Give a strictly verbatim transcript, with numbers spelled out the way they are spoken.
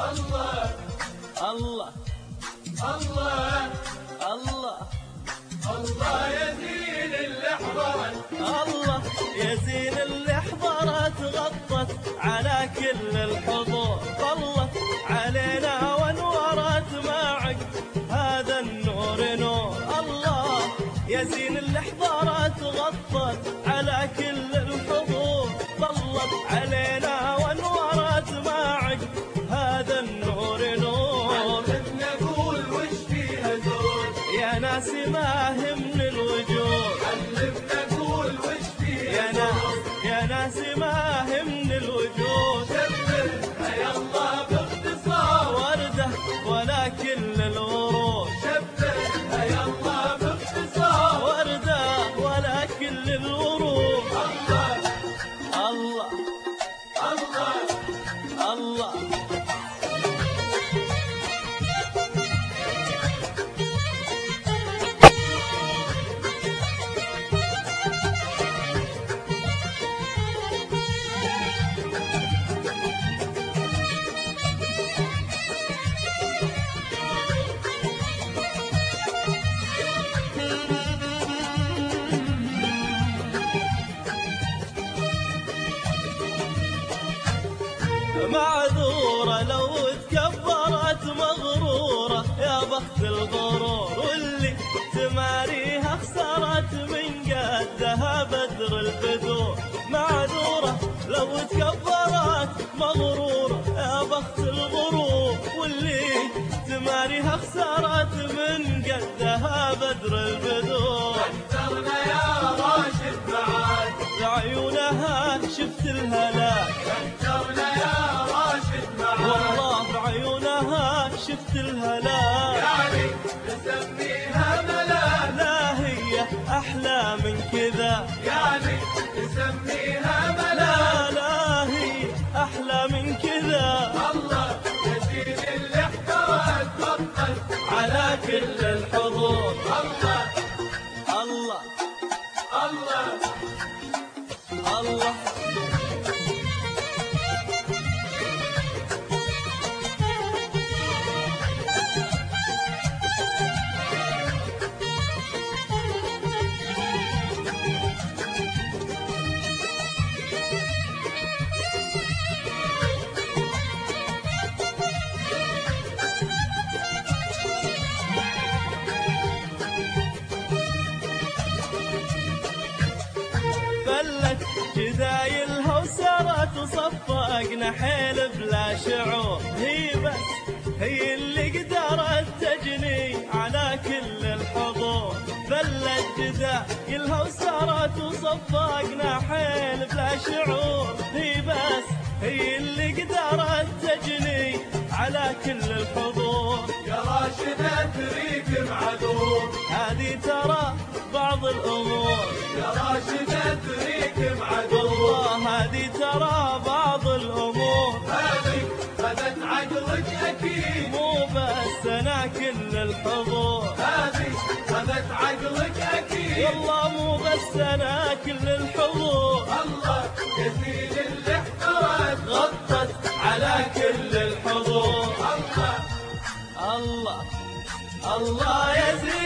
الله الله الله الله الله يا زين اللي حضرت، الله يا زين اللي حضرت، غطت على كل الحضور، طلت علينا وانورت معك هذا النور نور. الله يا زين اللي حضرت، غطت على كل الحضور، طلت علينا وانورت معك هذا النور نور. علمنا نقول وش فيها زود يا ناس ما همن الوجود، علمنا نقول وش فيها يا ناس يا ناس ما همن الوجود، شبهها يلا باختصار وردة ولا كل الورود، شبهها يلا باختصار وردة ولا كل الورود. الله الله الله الله معذورة لو تكبرت مغرورة، يا بخت الغرور واللي تماريها خسرت من قدها بدر البدور. معذورة لو تكبرت مغرورة، يا بخت الغرور واللي تماريها خسرت من قدها بدر البدور. اكثرنا يا راشد معاك بعيونها شفت الهلاك، اكثرنا يا راشد معاك والله بعيونها شفت الهلاك. يعني نسميها ملاك، لا هي أحلى من كذا، يعني نسميها لا ملاك. لا هي أحلى من كذا. الله يزين اللي احتوت بطل على كل الحضور. الله الله الله الله فلت جدايلها وسارت وصفقنا حيل بلا شعور، هي بس هي اللي قدرت تجني على كل الحضور. فلت جدايلها وسارت وصفقنا حيل بلا شعور، هي بس هي اللي قدرت تجني على كل الحضور. يا راشد اتريك معذور، هذه ترى بعض الأمور، يا راشد اتريك معذور، والله هذه ترى بعض الأمور. هذه خذت عقلك اكيد، مو بس أنا كل الحضور، هذه خذت عقلك اكيد. والله مو بس أنا كل الحضور. الله يزين اللي احتوت غطت على كل الحضور. الله الله الله يزيد